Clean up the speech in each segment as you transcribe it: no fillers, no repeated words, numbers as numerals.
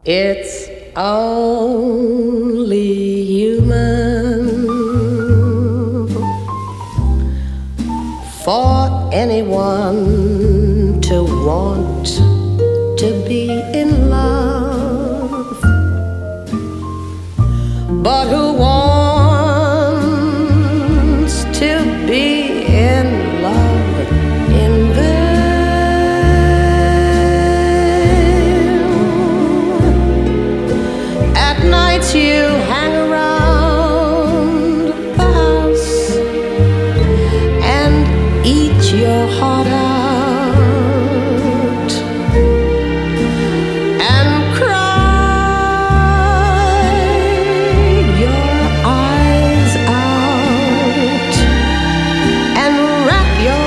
It's only human for anyone to want to be in love, but who wants to be in love in vain? At nights you hang around the house and eat your heart out and cry your eyes out and rack your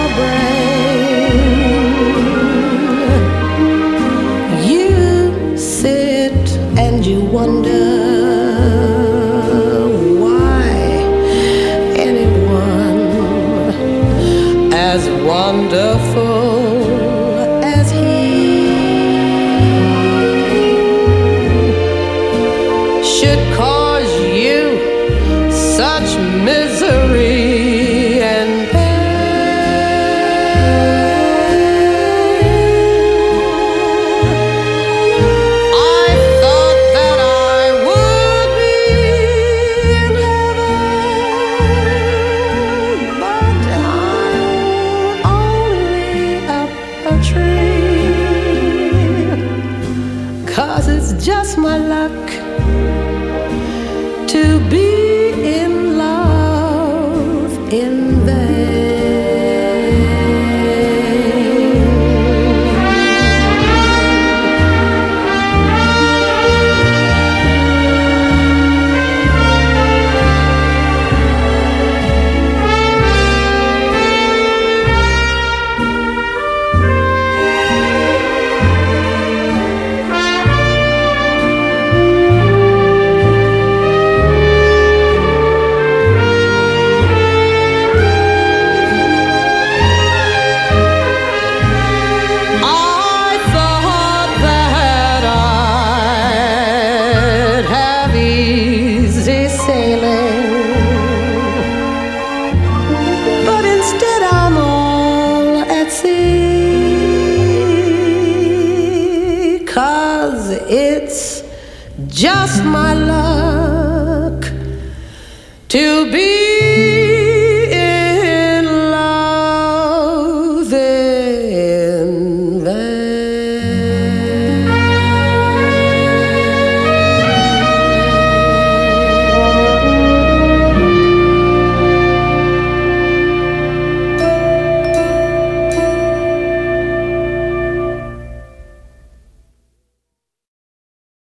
brain. You sit and you wonder why anyone as wonderful as he should cause you such misery and pain. I thought that I would be in heaven, but I'm only up a tree. 'Cause it's just my luck to be in love in vain. I thought that I'd have easy sailing, but instead I'm all at sea. 'Cause it's just my luck to be